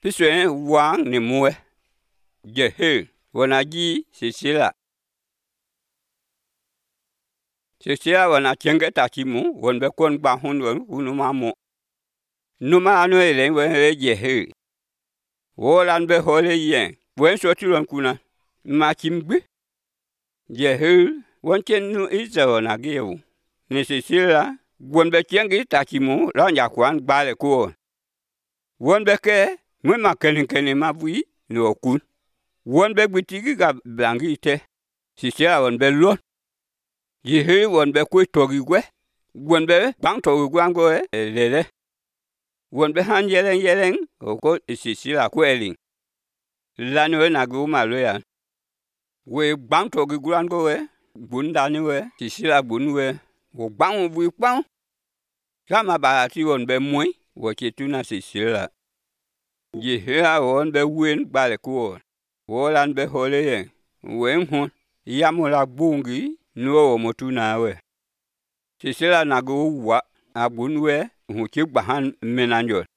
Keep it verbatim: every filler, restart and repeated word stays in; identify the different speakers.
Speaker 1: Piswe wang ni mwe. Jehe wanaji Sisera. Sisera wana chenge takimu wonbe kon ba hun won unuma mo. Numa anu ele we jehe. Wolan be hole yen. Wen soti lon kuna. Ma kimgbe. Jehe won chen nu Israel na gewu. Ni Sisera wonbe chenge takimu la nyakwan gbale ko. Wonbe ke mwe ma kenen kenen ma bui no kun. Wonbe gbitigi ga blangi te. Sisera wonbe lon. Jehe wonbe kwe togi gwe. Wonbe bang togi gwe ango e lele. Wonbe han yeleng yeleng oko Sisera kwe eling. Lani we na guma loya. We bang togi gwe ango e. Bundani we. Sisera bun we. Wo bang bui bang. Kama barati wonbe mwe. Wachetuna Sisera. Jehe ha wonbe wen bale ko. Wolan be hole yen. Wen hun. Yamula bungi. Nuo motuna we. Sisera na go wa. Abun we. Huchik bahan menanjol.